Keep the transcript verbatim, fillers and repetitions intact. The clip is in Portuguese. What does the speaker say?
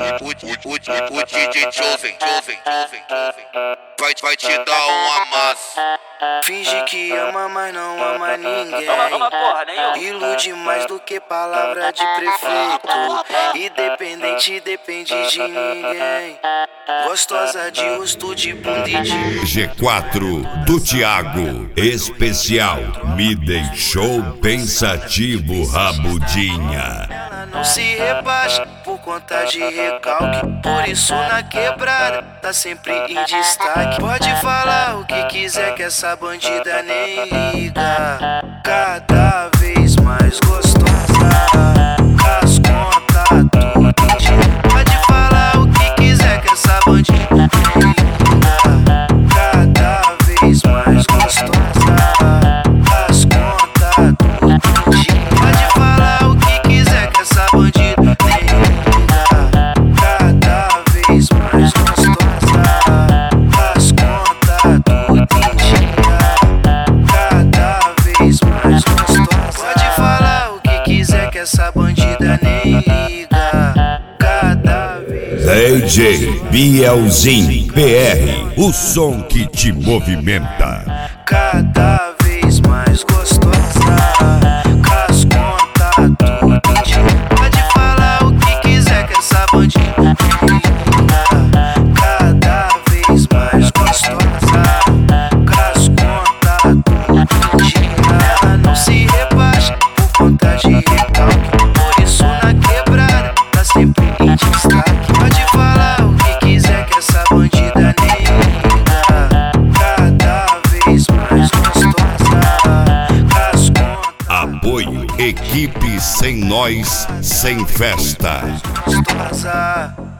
o, o, o, o D J Chosen, Chosen, Chosen, Chosen vai, vai te dar um amasso. Finge que ama, mas não ama ninguém. Toma, porra, nem eu. Ilude mais do que palavra de prefeito. Independente, depende de ninguém. Gostosa de rosto, de bunda e de... G quatro do Thiago, especial, me deixou pensativo, Rabudinha. Ela não se rebaixa por conta de recalque. Por isso na quebrada tá sempre em destaque. Pode falar o que quiser que essa bandida nem liga. Cada vez mais gostosa, as contas tudo em dia. Pode falar o que quiser que essa bandida nem liga. Cada vez mais gostosa, as contas tudo em dia. Pode falar o que quiser que essa bandida nem liga. Cada vez mais gostosa, as contas tudo em dia. Cada vez mais gostosa. Pode falar o que quiser que essa bandida nem liga. Cada vez D J Bielzinho P R, o som que te movimenta. cada vez mais gostosa, as contas tudo em dia. Pode falar o que quiser que essa bandida liga. Cada vez mais gostosa, as contas tudo em dia. Ela não se rebaixa por conta de recalque. Por isso na quebrada tá sempre em destaque. Pode falar o que quiser que essa bandida nem liga. Cada vez mais gostosa, as contas Apoio, equipe sem nós, sem festa. gostosa.